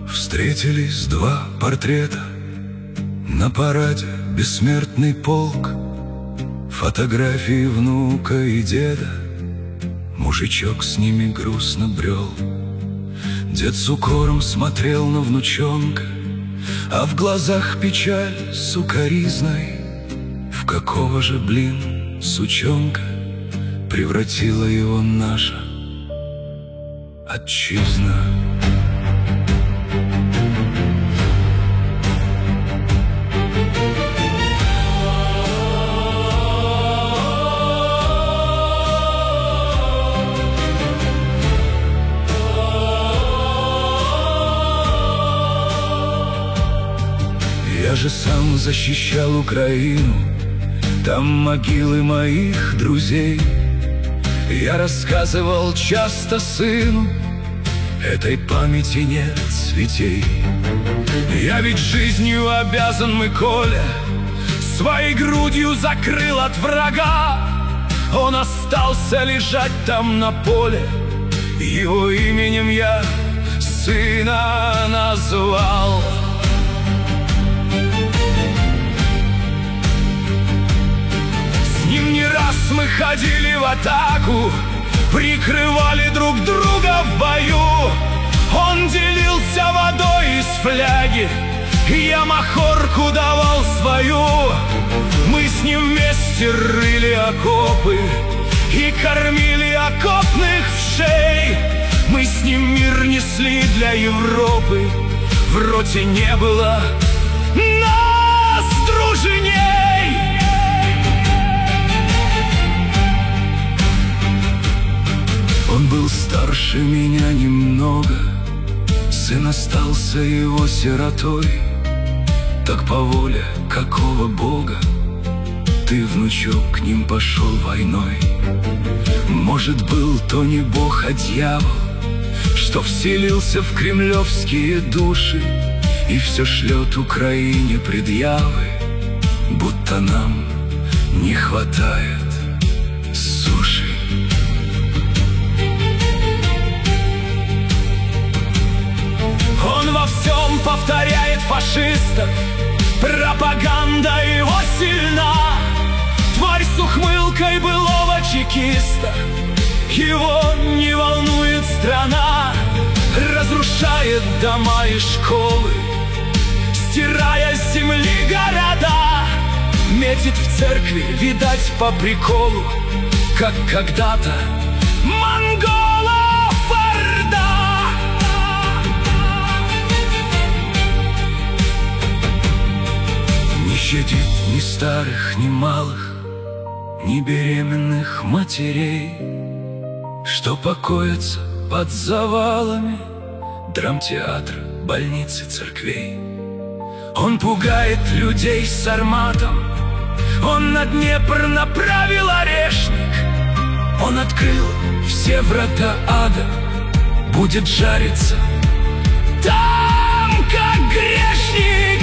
Встретились два портрета на параде бессмертный полк. Фотографии внука и деда, мужичок с ними грустно брел. Дед с укором смотрел на внучонка, а в глазах печаль сукоризной. В какого же, блин, сучонка превратила его наша отчизна? Я же сам защищал Украину, там могилы моих друзей. Я рассказывал часто сыну, этой памяти нет цветей. Я ведь жизнью обязан Миколе, своей грудью закрыл от врага. Он остался лежать там на поле, его именем я сына назвал. Не раз мы ходили в атаку, прикрывали друг друга в бою. Он делился водой из фляги, я махорку давал свою. Мы с ним вместе рыли окопы и кормили окопных вшей. Мы с ним мир несли для Европы, в роте не было нас дружней. Он был старше меня немного, сын остался его сиротой. Так по воле какого бога ты, внучок, к ним пошел войной? Может, был то не бог, а дьявол, что вселился в кремлевские души и все шлет Украине предъявы, будто нам не хватает суши. Он во всем повторяет фашистов, пропаганда его сильна. Тварь с ухмылкой былого чекиста, его не волнует страна. Разрушает дома и школы, стирая с земли города. Метит в церкви, видать, по приколу, как когда-то монголов орда. Не щадит ни старых, ни малых, ни беременных матерей, что покоятся под завалами драмтеатра, больниц и церквей. Он пугает людей с арматом, он на Днепр направил орешник. Он открыл все врата ада, будет жариться там, как грешник.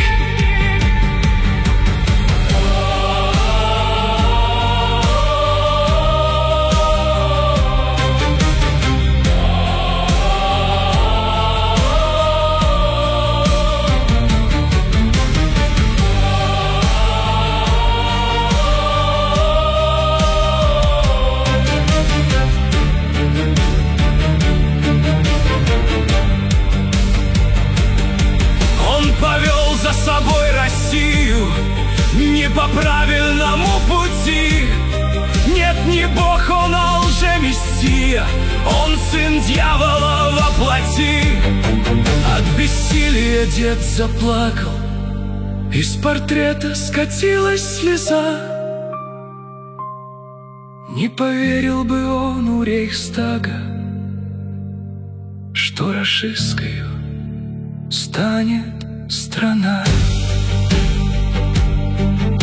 Не по правильному пути. Нет, не Бог он, а лжемессия. Он сын дьявола во плоти. От бессилия дед заплакал, из портрета скатилась слеза. Не поверил бы он у Рейхстага, что рашистскою станет страна.